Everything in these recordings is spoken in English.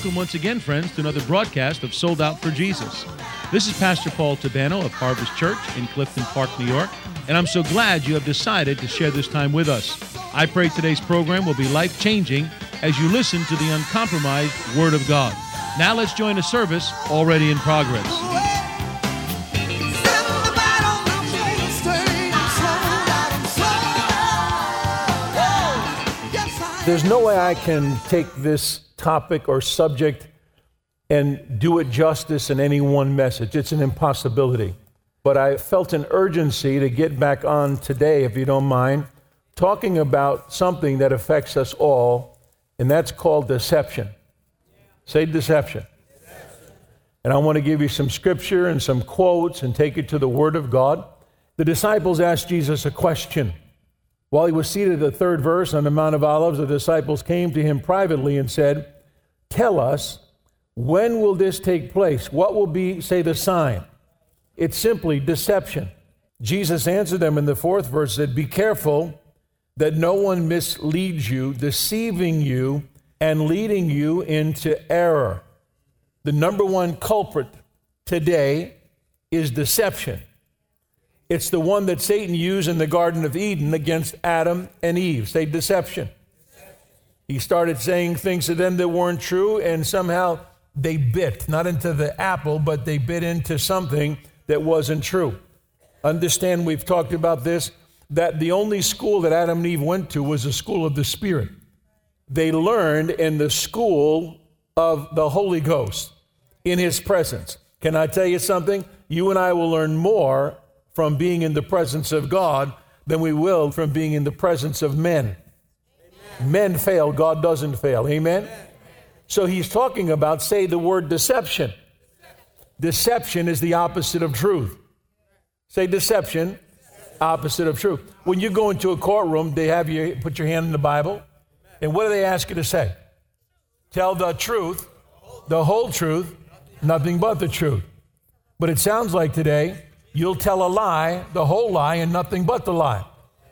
Welcome once again, friends, to another broadcast of Sold Out for Jesus. This is Pastor Paul Tabano of Harvest Church in Clifton Park, New York, and I'm so glad you have decided to share this time with us. I pray today's program will be life-changing as you listen to the uncompromised Word of God. Now let's join a service already in progress. There's no way I can take this topic or subject and do it justice in any one message. It's an impossibility. But I felt an urgency to get back on today, if you don't mind, talking about something that affects us all, and that's called deception. Say deception. And I want to give you some scripture and some quotes and take it to the Word of God. The disciples asked Jesus a question. While he was seated at the third verse on the Mount of Olives, the disciples came to him privately and said, "Tell us, when will this take place? What will be, say, the sign?" It's simply deception. Jesus answered them in the fourth verse, said, "Be careful that no one misleads you, deceiving you and leading you into error." The number one culprit today is deception. It's the one that Satan used in the Garden of Eden against Adam and Eve. Say deception. He started saying things to them that weren't true, and somehow they bit, not into the apple, but they bit into something that wasn't true. Understand, we've talked about this, that the only school that Adam and Eve went to was the school of the Spirit. They learned in the school of the Holy Ghost, in His presence. Can I tell you something? You and I will learn more from being in the presence of God than we will from being in the presence of men. Amen. Men fail, God doesn't fail. Amen? Amen? So he's talking about, say the word deception. Deception is the opposite of truth. Say deception, opposite of truth. When you go into a courtroom, they have you put your hand in the Bible, and what do they ask you to say? Tell the truth, the whole truth, nothing but the truth. But it sounds like today, you'll tell a lie, the whole lie, and nothing but the lie.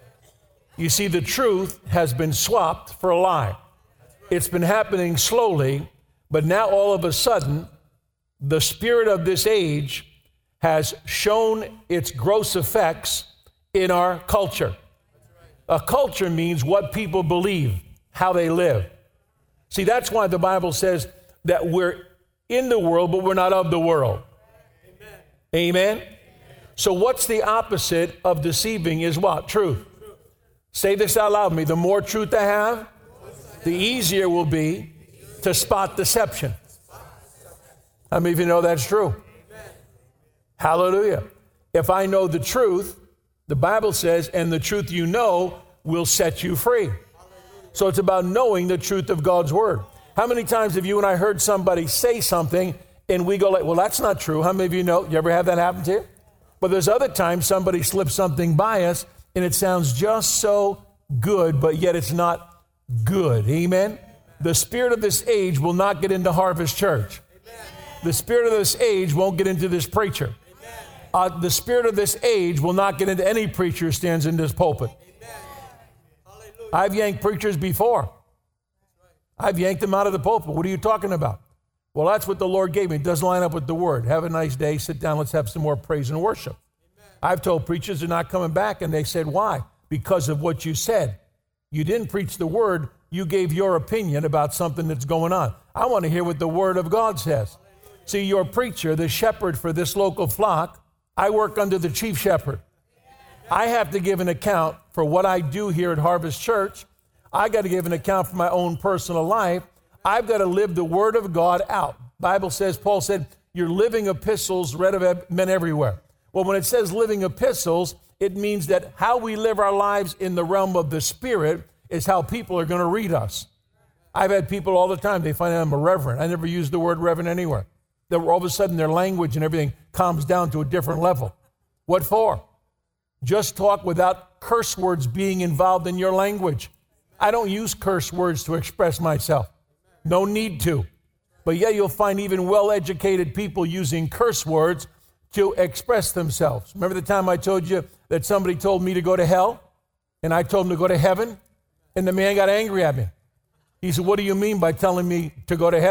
You see, the truth has been swapped for a lie. It's been happening slowly, but now all of a sudden, the spirit of this age has shown its gross effects in our culture. A culture means what people believe, how they live. See, that's why the Bible says that we're in the world, but we're not of the world. Amen? So what's the opposite of deceiving is what? Truth. Say this out loud with me. The more truth I have, the easier will be to spot deception. How many of you know that's true? Hallelujah. If I know the truth, the Bible says, and the truth you know will set you free. So it's about knowing the truth of God's Word. How many times have you and I heard somebody say something and we go like, well, that's not true. How many of you know? You ever have that happen to you? But there's other times somebody slips something by us and it sounds just so good, but yet it's not good. Amen? The spirit of this age will not get into Harvest Church. The spirit of this age won't get into this preacher. The spirit of this age will not get into any preacher who stands in this pulpit. I've yanked preachers before. I've yanked them out of the pulpit. What are you talking about? Well, that's what the Lord gave me. It doesn't line up with the Word. Have a nice day. Sit down. Let's have some more praise and worship. Amen. I've told preachers they're not coming back, and they said, why? Because of what you said. You didn't preach the Word. You gave your opinion about something that's going on. I want to hear what the Word of God says. Hallelujah. See, your preacher, the shepherd for this local flock, I work under the chief shepherd. I have to give an account for what I do here at Harvest Church. I got to give an account for my own personal life. I've got to live the Word of God out. Bible says, Paul said, you're living epistles read of men everywhere. Well, when it says living epistles, it means that how we live our lives in the realm of the Spirit is how people are going to read us. I've had people all the time, they find out I'm a reverend. I never use the word reverend anywhere. That all of a sudden their language and everything calms down to a different level. What for? Just talk without curse words being involved in your language. I don't use curse words to express myself. No need to. But yeah, you'll find even well-educated people using curse words to express themselves. Remember the time I told you that somebody told me to go to hell and I told him to go to heaven? And the man got angry at me. He said, what do you mean by telling me to go to heaven?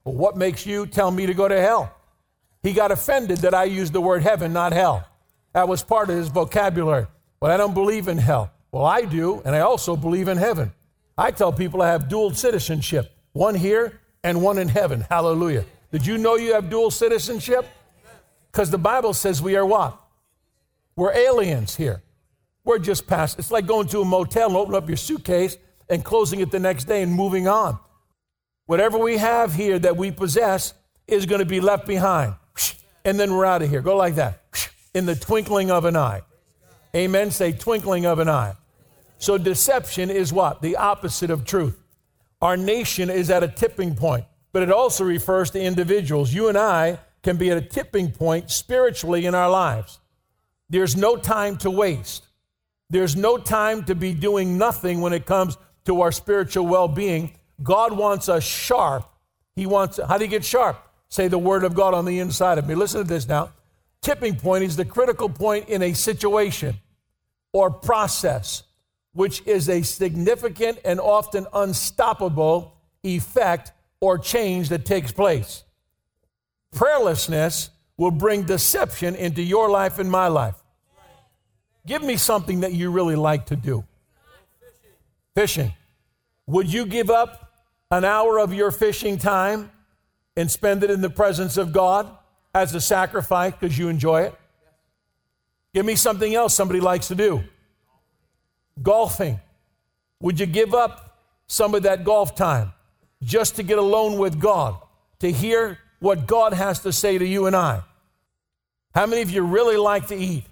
Well, what makes you tell me to go to hell? He got offended that I used the word heaven, not hell. That was part of his vocabulary. But I don't believe in hell. Well, I do, and I also believe in heaven. I tell people I have dual citizenship, one here and one in heaven. Hallelujah. Did you know you have dual citizenship? Because the Bible says we are what? We're aliens here. We're just past. It's like going to a motel and opening up your suitcase and closing it the next day and moving on. Whatever we have here that we possess is going to be left behind. And then we're out of here. Go like that. In the twinkling of an eye. Amen. Say twinkling of an eye. So deception is what? The opposite of truth. Our nation is at a tipping point, but it also refers to individuals. You and I can be at a tipping point spiritually in our lives. There's no time to waste. There's no time to be doing nothing when it comes to our spiritual well-being. God wants us sharp. He wants, how do you get sharp? Say the word of God on the inside of me. Listen to this now. Tipping point is the critical point in a situation or process, which is a significant and often unstoppable effect or change that takes place. Prayerlessness will bring deception into your life and my life. Give me something that you really like to do. Fishing. Would you give up an hour of your fishing time and spend it in the presence of God as a sacrifice because you enjoy it? Give me something else somebody likes to do. Golfing. Would you give up some of that golf time just to get alone with God, to hear what God has to say to you and I? How many of you really like to eat?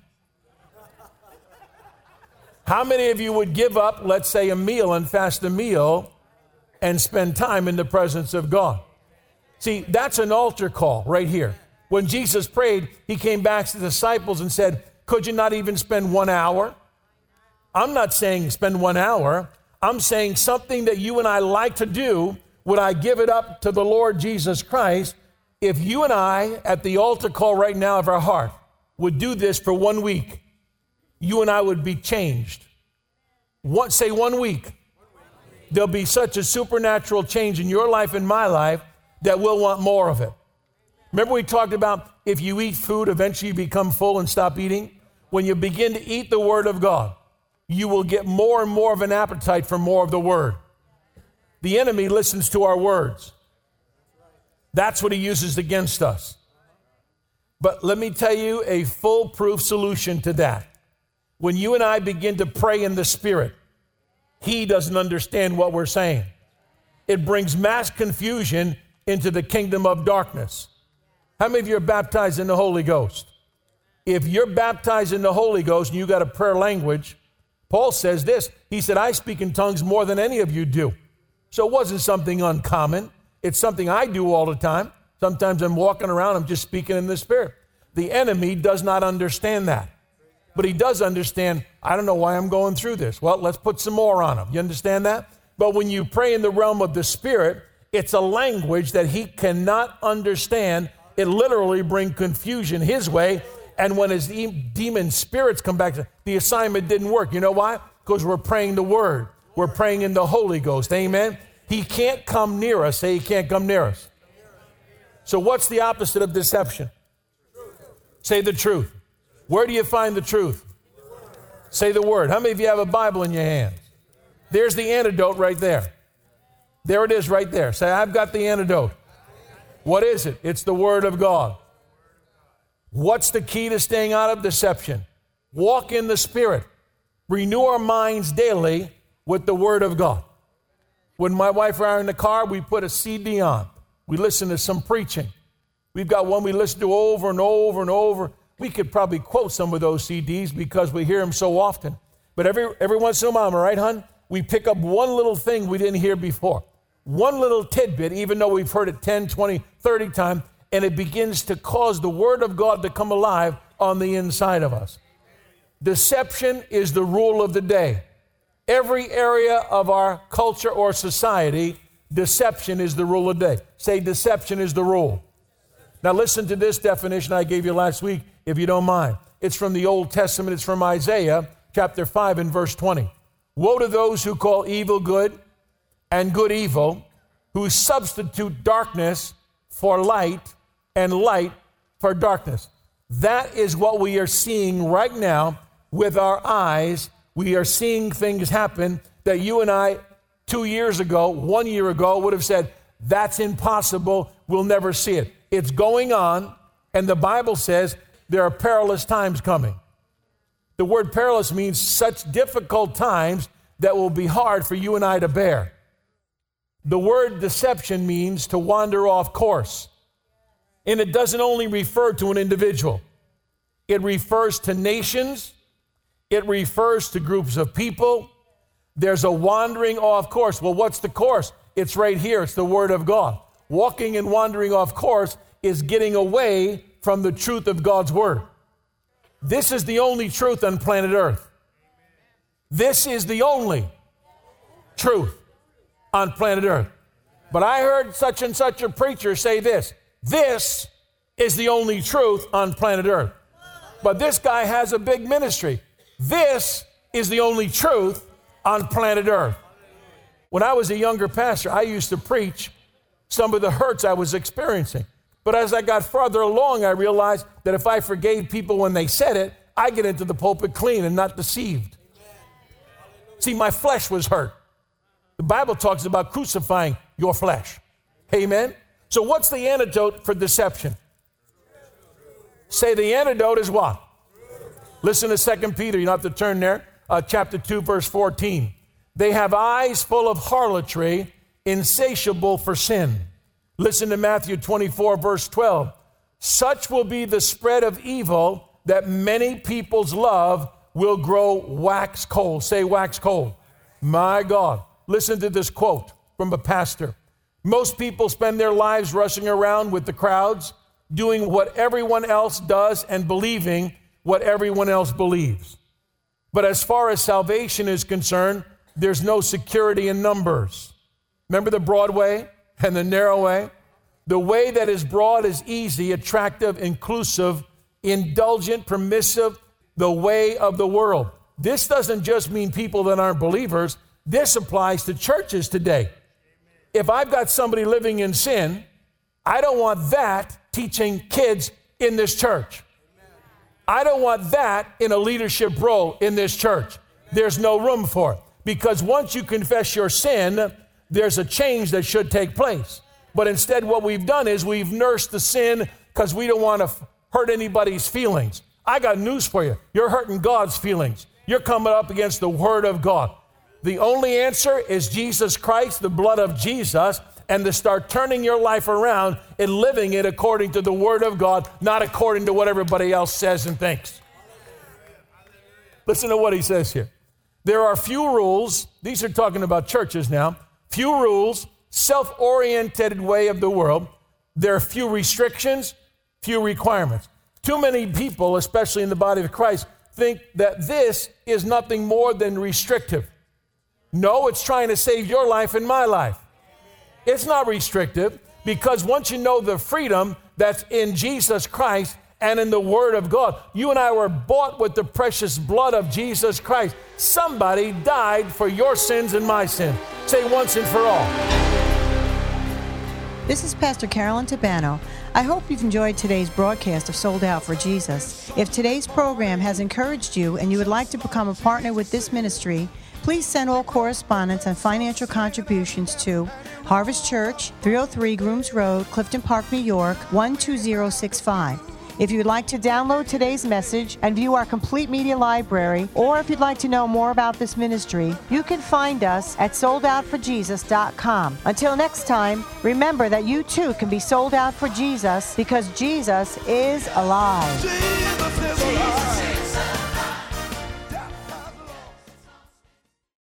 How many of you would give up, let's say, a meal and fast a meal and spend time in the presence of God? See, that's an altar call right here. When Jesus prayed, he came back to the disciples and said, could you not even spend 1 hour? I'm not saying spend 1 hour. I'm saying something that you and I like to do. Would I give it up to the Lord Jesus Christ if you and I, at the altar call right now of our heart, would do this for 1 week? You and I would be changed. Say 1 week. There'll be such a supernatural change in your life and my life that we'll want more of it. Remember we talked about if you eat food, eventually you become full and stop eating? When you begin to eat the Word of God, you will get more and more of an appetite for more of the Word. The enemy listens to our words. That's what he uses against us. But let me tell you a foolproof solution to that. When you and I begin to pray in the Spirit, he doesn't understand what we're saying. It brings mass confusion into the kingdom of darkness. How many of you are baptized in the Holy Ghost? If you're baptized in the Holy Ghost and you got a prayer language, Paul says this. He said, I speak in tongues more than any of you do. So it wasn't something uncommon. It's something I do all the time. Sometimes I'm walking around, I'm just speaking in the Spirit. The enemy does not understand that. But he does understand, I don't know why I'm going through this. Well, let's put some more on him. You understand that? But when you pray in the realm of the Spirit, it's a language that he cannot understand. It literally brings confusion his way. And when his demon spirits come back, the assignment didn't work. You know why? Because we're praying the Word. We're praying in the Holy Ghost. Amen? He can't come near us. Say he can't come near us. So what's the opposite of deception? Say the truth. Where do you find the truth? Say the Word. How many of you have a Bible in your hands? There's the antidote right there. There it is right there. Say, I've got the antidote. What is it? It's the Word of God. What's the key to staying out of deception? Walk in the Spirit. Renew our minds daily with the Word of God. When my wife and I are in the car, we put a CD on. We listen to some preaching. We've got one we listen to over and over and over. We could probably quote some of those CDs because we hear them so often. But every once in a while, am I right, hon? We pick up one little thing we didn't hear before. One little tidbit, even though we've heard it 10, 20, 30 times, and it begins to cause the Word of God to come alive on the inside of us. Deception is the rule of the day. Every area of our culture or society, deception is the rule of the day. Say, deception is the rule. Now listen to this definition I gave you last week, if you don't mind. It's from the Old Testament. It's from Isaiah chapter 5 and verse 20. Woe to those who call evil good and good evil, who substitute darkness for light and light for darkness. That is what we are seeing right now with our eyes. We are seeing things happen that you and I 2 years ago, 1 year ago, would have said, that's impossible, we'll never see it. It's going on, and the Bible says there are perilous times coming. The word perilous means such difficult times that will be hard for you and I to bear. The word deception means to wander off course. And it doesn't only refer to an individual. It refers to nations. It refers to groups of people. There's a wandering off course. Well, what's the course? It's right here. It's the Word of God. Walking and wandering off course is getting away from the truth of God's Word. This is the only truth on planet Earth. This is the only truth on planet Earth. But I heard such and such a preacher say this. This is the only truth on planet Earth. But this guy has a big ministry. This is the only truth on planet Earth. When I was a younger pastor, I used to preach some of the hurts I was experiencing. But as I got farther along, I realized that if I forgave people when they said it, I get into the pulpit clean and not deceived. See, my flesh was hurt. The Bible talks about crucifying your flesh. Amen? So what's the antidote for deception? Say the antidote is what? Listen to 2 Peter. You don't have to turn there. Chapter 2, verse 14. They have eyes full of harlotry, insatiable for sin. Listen to Matthew 24, verse 12. Such will be the spread of evil that many people's love will grow wax cold. Say wax cold. My God. Listen to this quote from a pastor. Most people spend their lives rushing around with the crowds, doing what everyone else does and believing what everyone else believes. But as far as salvation is concerned, there's no security in numbers. Remember the broad way and the narrow way? The way that is broad is easy, attractive, inclusive, indulgent, permissive, the way of the world. This doesn't just mean people that aren't believers. This applies to churches today. If I've got somebody living in sin, I don't want that teaching kids in this church. I don't want that in a leadership role in this church. There's no room for it. Because once you confess your sin, there's a change that should take place. But instead what we've done is we've nursed the sin because we don't want to hurt anybody's feelings. I got news for you. You're hurting God's feelings. You're coming up against the Word of God. The only answer is Jesus Christ, the blood of Jesus, and to start turning your life around and living it according to the Word of God, not according to what everybody else says and thinks. Listen to what he says here. There are few rules. These are talking about churches now. Few rules, self-oriented way of the world. There are few restrictions, few requirements. Too many people, especially in the body of Christ, think that this is nothing more than restrictive. No, it's trying to save your life and my life. It's not restrictive because once you know the freedom that's in Jesus Christ and in the Word of God, you and I were bought with the precious blood of Jesus Christ. Somebody died for your sins and my sin. Say once and for all. This is Pastor Carolyn Tabano. I hope you've enjoyed today's broadcast of Sold Out for Jesus. If today's program has encouraged you and you would like to become a partner with this ministry, please send all correspondence and financial contributions to Harvest Church, 303 Grooms Road, Clifton Park, New York, 12065. If you would like to download today's message and view our complete media library, or if you'd like to know more about this ministry, you can find us at soldoutforjesus.com. Until next time, remember that you too can be sold out for Jesus because Jesus is alive. Jesus is alive.